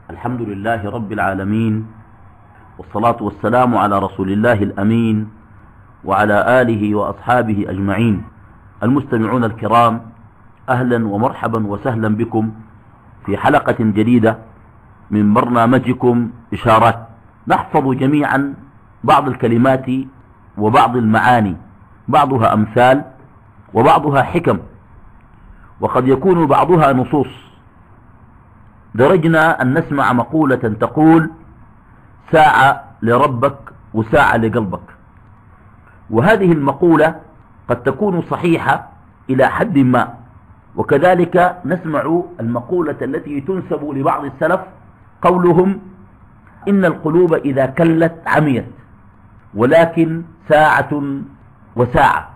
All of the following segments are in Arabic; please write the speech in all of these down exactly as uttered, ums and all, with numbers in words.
الحمد لله رب العالمين، والصلاة والسلام على رسول الله الأمين وعلى آله وأصحابه أجمعين. المستمعون الكرام، أهلا ومرحبا وسهلا بكم في حلقة جديدة من برنامجكم إشارات. نحفظ جميعا بعض الكلمات وبعض المعاني، بعضها أمثال وبعضها حكم، وقد يكون بعضها نصوص. درجنا أن نسمع مقولة تقول: ساعة لربك وساعة لقلبك. وهذه المقولة قد تكون صحيحة إلى حد ما، وكذلك نسمع المقولة التي تنسب لبعض السلف، قولهم: إن القلوب إذا كلت عميت، ولكن ساعة وساعة.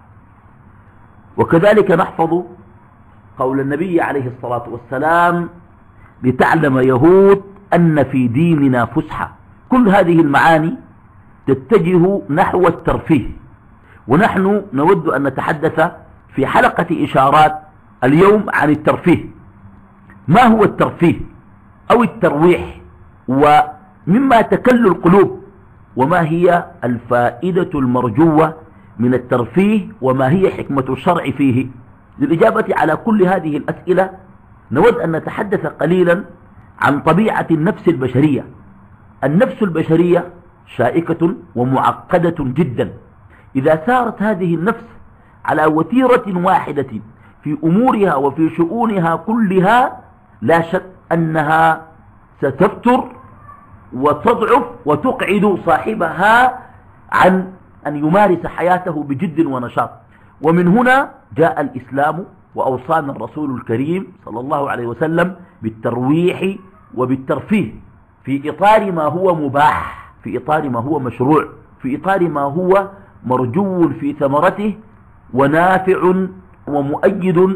وكذلك نحفظ قول النبي عليه الصلاة والسلام: لتعلم يهود أن في ديننا فسحة. كل هذه المعاني تتجه نحو الترفيه، ونحن نود أن نتحدث في حلقة إشارات اليوم عن الترفيه. ما هو الترفيه أو الترويح، ومما تكل القلوب، وما هي الفائدة المرجوة من الترفيه، وما هي حكمة الشرع فيه؟ للإجابة على كل هذه الأسئلة نود أن نتحدث قليلا عن طبيعة النفس البشرية. النفس البشرية شائكة ومعقدة جدا. إذا سارت هذه النفس على وتيرة واحدة في أمورها وفي شؤونها كلها، لا شك أنها ستفتر وتضعف وتقعد صاحبها عن أن يمارس حياته بجد ونشاط. ومن هنا جاء الإسلام وأوصانا الرسول الكريم صلى الله عليه وسلم بالترويح وبالترفيه، في إطار ما هو مباح، في إطار ما هو مشروع، في إطار ما هو مرجو في ثمرته ونافع ومؤيد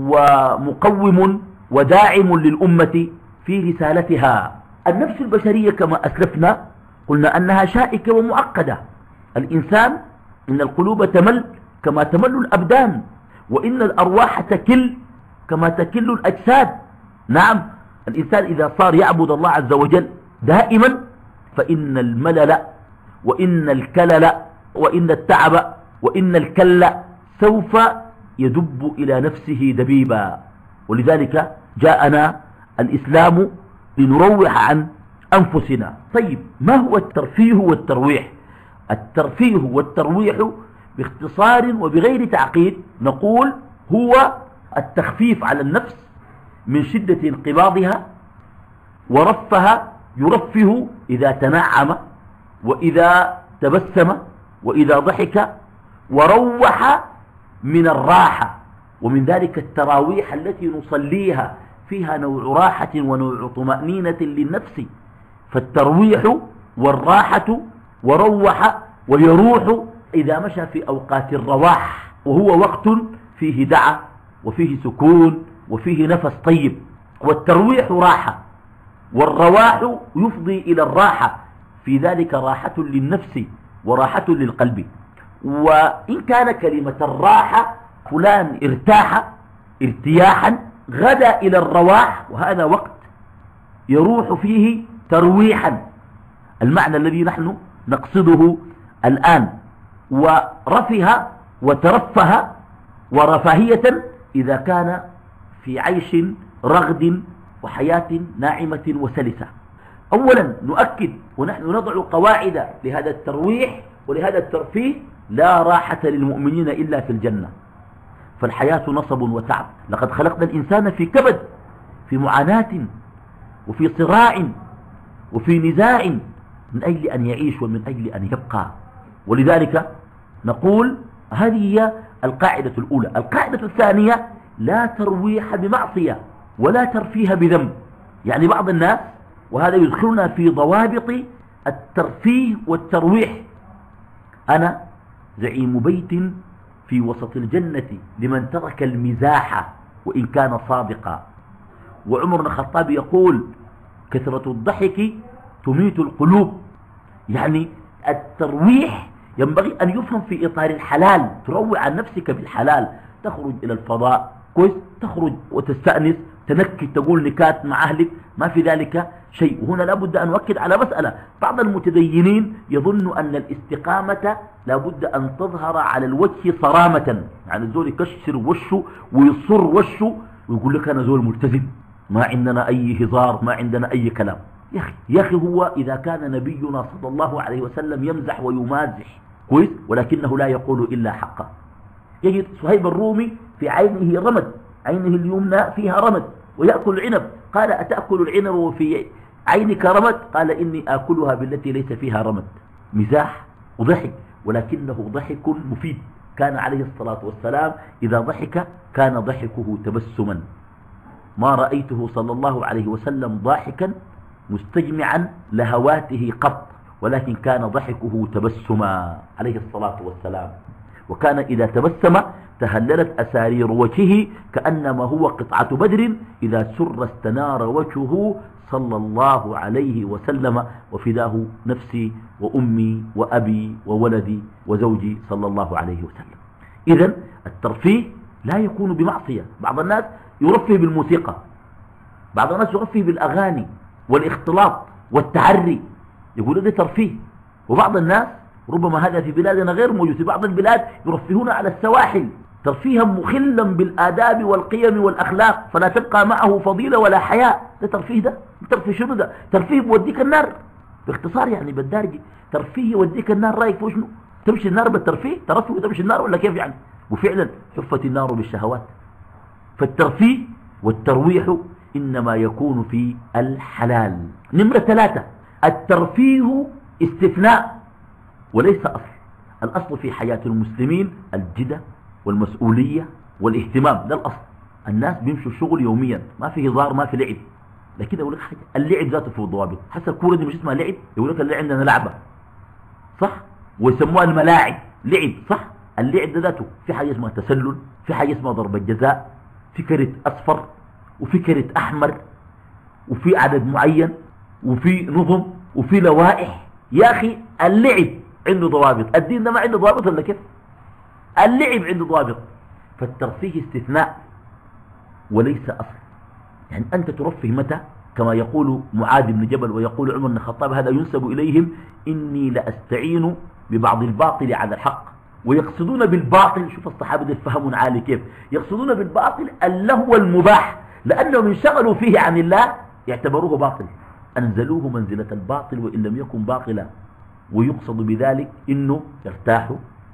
ومقوم وداعم للأمة في رسالتها. النفس البشرية كما أسلفنا قلنا أنها شائكة ومعقدة. الإنسان إن القلوب تمل كما تمل الأبدان، وإن الأرواح تكل كما تكل الأجساد. نعم، الإنسان إذا صار يعبد الله عز وجل دائما، فإن الملل وإن الكلل وإن التعب وإن الكل سوف يدب إلى نفسه دبيبا. ولذلك جاءنا الإسلام لنروح عن أنفسنا. طيب، ما هو الترفيه والترويح؟ الترفيه والترويح باختصار وبغير تعقيد نقول هو التخفيف على النفس من شدة انقباضها، ورفها يرفه إذا تنعم وإذا تبسم وإذا ضحك، وروح من الراحة. ومن ذلك التراويح التي نصليها فيها نوع راحة ونوع طمأنينة للنفس. فالترويح والراحة وروح ويروح إذا مشى في أوقات الرواح، وهو وقت فيه دعة وفيه سكون وفيه نفس طيب. والترويح راحة، والرواح يفضي إلى الراحة، في ذلك راحة للنفس وراحة للقلب. وإن كان كلمة الراحة فلان ارتاح ارتياحا، غدا إلى الرواح، وهذا وقت يروح فيه ترويحا، المعنى الذي نحن نقصده الآن. ورفه وترفه ورفاهية إذا كان في عيش رغد وحياة ناعمة وسلسة. أولا نؤكد ونحن نضع قواعد لهذا الترويح ولهذا الترفيه: لا راحة للمؤمنين إلا في الجنة. فالحياة نصب وتعب. لقد خلقنا الإنسان في كبد، في معاناة وفي صراع وفي نزاع، من أجل أن يعيش ومن أجل أن يبقى. ولذلك نقول هذه هي القاعدة الأولى. القاعدة الثانية: لا ترويح بمعصية ولا ترفيه بذنب. يعني بعض الناس، وهذا يدخلنا في ضوابط الترفيه والترويح: أنا زعيم بيت في وسط الجنة لمن ترك المزاح وإن كان صادقا. وعمر بن الخطاب يقول: كثرة الضحك تميت القلوب. يعني الترويح ينبغي أن يفهم في إطار الحلال، تروع عن نفسك بالحلال، تخرج إلى الفضاء كويس، تخرج وتستأنس تنكت تقول نكات مع أهلك، ما في ذلك شيء. وهنا لابد أن نؤكد على مسألة، بعض المتدينين يظن أن الاستقامة لابد أن تظهر على الوجه صرامة، يعني الزول يكشر وشه ويصر وشه ويقول لك أنا زول ملتزم، ما عندنا أي هزار، ما عندنا أي كلام. يا أخي يا أخي هو إذا كان نبينا صلى الله عليه وسلم يمزح ويمازح كويس، ولكنه لا يقول إلا حقا. يجد صهيب الرومي في عينه رمد، عينه اليمنى فيها رمد ويأكل العنب، قال أتأكل العنب وفي عينك رمد؟ قال إني آكلها بالتي ليس فيها رمد. مزاح وضحك، ولكنه ضحك مفيد. كان عليه الصلاة والسلام إذا ضحك كان ضحكه تبسما، ما رأيته صلى الله عليه وسلم ضاحكا مستجمعا لهواته قط، ولكن كان ضحكه تبسما عليه الصلاة والسلام. وكان إذا تبسم تهللت أسارير وجهه كأنما هو قطعة بدر، إذا سر استنار وجهه صلى الله عليه وسلم، وفداه نفسي وأمي وأبي وولدي وزوجي صلى الله عليه وسلم. إذن الترفيه لا يكون بمعصية. بعض الناس يرفه بالموسيقى، بعض الناس يرفه بالأغاني والاختلاط والتعري، يقول ده ترفيه. وبعض الناس ربما هذا في بلادنا غير موجود، في بعض البلاد يرفهون على السواحل ترفيها مخلا بالآداب والقيم والأخلاق، فلا تبقى معه فضيلة ولا حياء. ده ترفيه، ده ترفيه شنو؟ ده ترفيه بوديك النار باختصار، يعني بالدارجي ترفيه يوديك النار. رأيك في شنو؟ تمشي النار بالترفيه؟ ترفيه وتمشي النار ولا كيف يعني؟ وفعلا حفت النار بالشهوات. فالترفيه والترويح إنما يكون في الحلال. نمرة ثلاثة، الترفيه استثناء وليس أصل. الأصل في حياة المسلمين الجدة والمسؤولية والاهتمام، ده الأصل. الناس بيمشوا الشغل يوميا، ما في هزار ما في لعب. لكن أقول لك حاجة، اللعب ذاته في الضوابط. حتى الكورة دي مش اسمها لعب، يقول لك اللي عندنا لعبة صح، ويسموها الملاعب لعب صح. اللعب ده ذاته في حاجة اسمها تسلل، في حاجة اسمها ضربة جزاء، في كرت أصفر وفي كرت أحمر، وفي عدد معين، وفي نظم، وفي لوائح. يا أخي اللعب عنده ضوابط، الدين ده ما عنده ضوابط ولا كيف؟ اللعب عنده ضوابط. فالترفيه استثناء وليس أصل. يعني أنت ترفه متى؟ كما يقول معاذ بن جبل ويقول عمر بن الخطاب، هذا ينسب إليهم، إني لأستعين ببعض الباطل على الحق. ويقصدون بالباطل، شوف الصحابة الفهم عالي كيف يقصدون بالباطل اللهو المباح، لأنهم انشغلوا فيه عن الله يعتبروه باطل، أنزلوه منزلة الباطل وإن لم يكن باطلا. ويقصد بذلك إنه يرتاحوا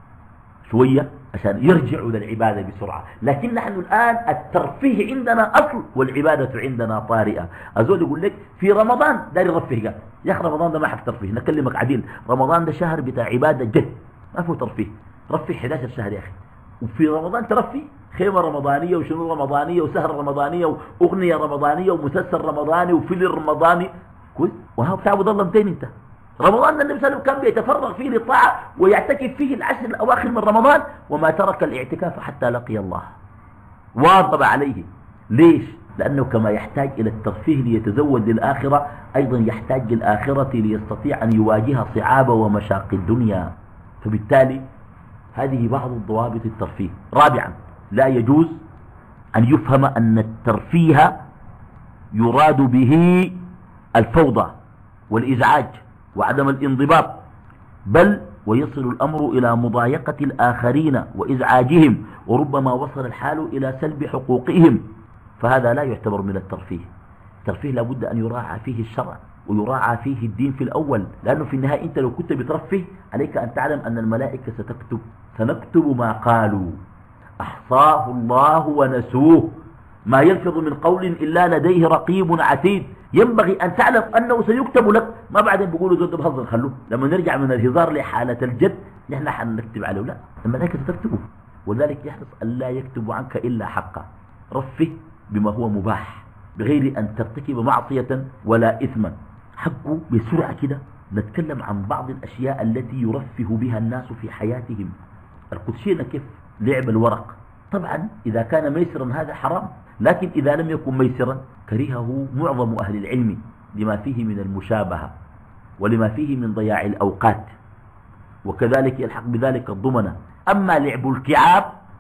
شوية عشان يرجعوا للعبادة بسرعة. لكن نحن الآن الترفيه عندنا أصل والعبادة عندنا طارئة. أزول يقول لك في رمضان داري رفه، قال يا أخي رمضان ده ما حف ترفيه، نكلمك عديل، رمضان ده شهر بتاع عبادة جد، ما فيه ترفيه. رفه إحدى عشر شهر يا أخي، وفي رمضان ترفي خيمة رمضانية وشنو رمضانية وسهر رمضانية وأغنية رمضانية ومسلسل رمضاني وفيلم رمضاني كويس. وها بتعبد الله متين انت؟ رمضان النبي صلى الله عليه وسلم كان بيتفرغ فيه للطاعة ويعتكف فيه العشر الأواخر من رمضان، وما ترك الاعتكاف حتى لقي الله، واظب عليه. ليش؟ لأنه كما يحتاج إلى الترفيه ليتزود للآخرة، أيضا يحتاج للآخرة ليستطيع أن يواجه صعاب ومشاق الدنيا. فبالتالي هذه بعض الضوابط الترفيه. رابعا، لا يجوز أن يفهم أن الترفيه يراد به الفوضى والإزعاج وعدم الانضباط، بل ويصل الأمر إلى مضايقة الآخرين وإزعاجهم، وربما وصل الحال إلى سلب حقوقهم، فهذا لا يعتبر من الترفيه. الترفيه لابد أن يراعى فيه الشرع ويراعى فيه الدين في الأول، لأنه في النهاية أنت لو كنت بترفه عليك أن تعلم أن الملائكة ستكتب، سنكتب ما قالوا أحصاه الله ونسوه، ما يلفظ من قول إلا لديه رقيب عتيد. ينبغي أن تعلم أنه سيكتب لك، ما بعدين بيقولوا زود بهزر خلوه، لما نرجع من الهزار لحالة الجد نحن حنكتب عليه، لا، الملائكة ستكتبه. ولذلك يحرص أن لا يكتب عنك إلا حقا. رفه بما هو مباح بغير أن ترتكب معصية ولا إثما. حقه بسرعة كده نتكلم عن بعض الأشياء التي يرفه بها الناس في حياتهم. القدسية كيف لعب الورق، طبعا إذا كان ميسرا هذا حرام، لكن إذا لم يكن ميسرا كرهه معظم أهل العلم لما فيه من المشابهة ولما فيه من ضياع الأوقات، وكذلك يلحق بذلك الضمنة. أما لعب الكعاب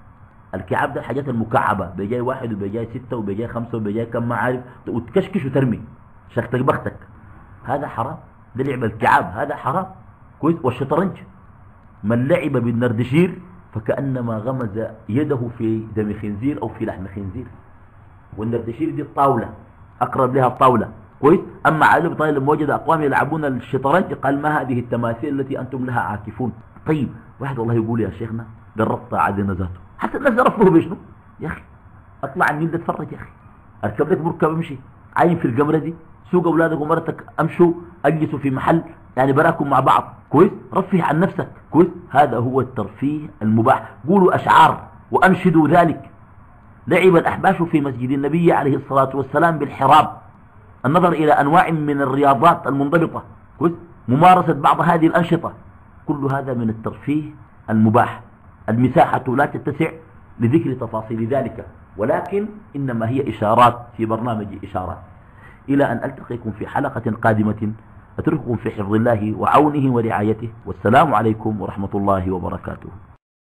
الكعاب ده الحاجات المكعبة، بيجاي واحد وبيجاي ستة وبيجاي خمسة وبيجاي كم ما عارف، وتكشكش وترمي شختك بختك، هذا حرام. ده لعب الكعاب هذا حرام كويس. والشطرنج من لعب بالنردشير فكأنما غمز يده في دم خنزير أو في لحم خنزير. والنردشير دي الطاولة أقرب لها الطاولة كويس. أما علي بن طالب لما وجد أقوام يلعبون الشطرنج قال ما هذه التماثيل التي أنتم لها عاكفون. طيب واحد والله يقول يا شيخنا قربت عادنا ذاته حتى الناس رفضوه بيشنو يا أخي. أطلع النيل ده اتفرج يا أخي، أركب لك مركب امشي، عاين في القمرة دي، سوق أولادك ومرتك أمشوا أجلسوا في محل يعني براكم مع بعض كويس، رفه عن نفسك كويس. هذا هو الترفيه المباح. قولوا أشعار وأنشدوا ذلك. لعب الأحباش في مسجد النبي عليه الصلاة والسلام بالحراب، النظر إلى أنواع من الرياضات المنضبطة كويس، ممارسة بعض هذه الأنشطة، كل هذا من الترفيه المباح. المساحة لا تتسع لذكر تفاصيل ذلك، ولكن إنما هي إشارات في برنامج إشارات. إلى أن ألتقيكم في حلقة قادمة، أترككم في حفظ الله وعونه ورعايته، والسلام عليكم ورحمة الله وبركاته.